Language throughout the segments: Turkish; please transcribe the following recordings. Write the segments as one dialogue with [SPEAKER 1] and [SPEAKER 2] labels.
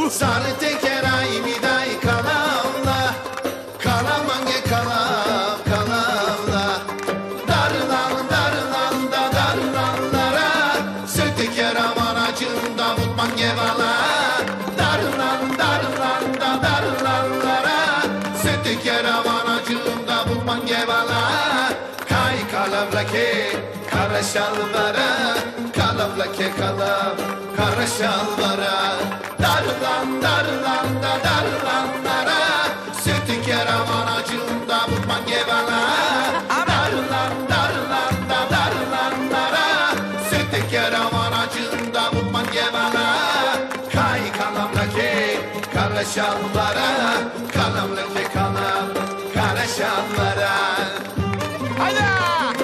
[SPEAKER 1] Sarı tekeray miday kalavla, kalamange kalav kalavla. Darlan darlan da darlanlara, söteker aman acında mutman gevala. Darlan darlan da darlanlara, söteker aman acında mutman gevala. Kay kalavla ke kara şalvara, kalavla ke kalav kara şalvara. Darlan darlan da darlanlara, söteker aman acında mutman gevala. Darlan darlan da darlanlara, söteker aman acında mutman gevala. Kay kalamla ke kara şalvara, kalamla ke kalam kara şalvara.
[SPEAKER 2] Hayda!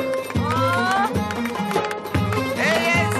[SPEAKER 2] Evet.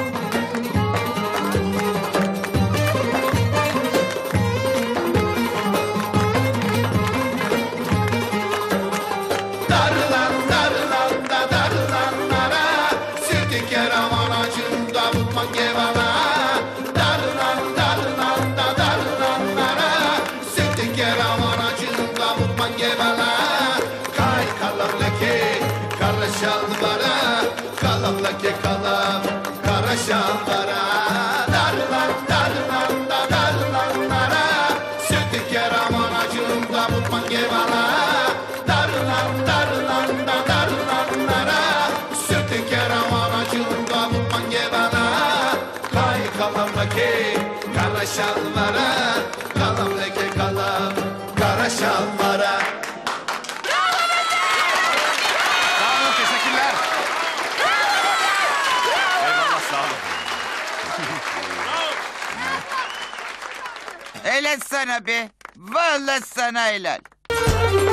[SPEAKER 1] Darlan darlan da darlanlara, söteker aman acında mutman gevala. Darlan darlan da darlanlara, söteker aman acında mutman gevala. Kay kalamla ke kara şalvara, kalamla ke kalam kara şalvara. Darlan darlan da darlanlara, söteker aman acında mutman gevala. Darlan darlan da darlanlara, söteker aman acında mutman gevala. Kay kalamla ke kara şalvara, kalamla ke kalam kara şalvara.
[SPEAKER 2] Sağ olun, teşekkürler. Eyvallah, sağ olun.
[SPEAKER 3] Helal sana be. Vallahi sana helal.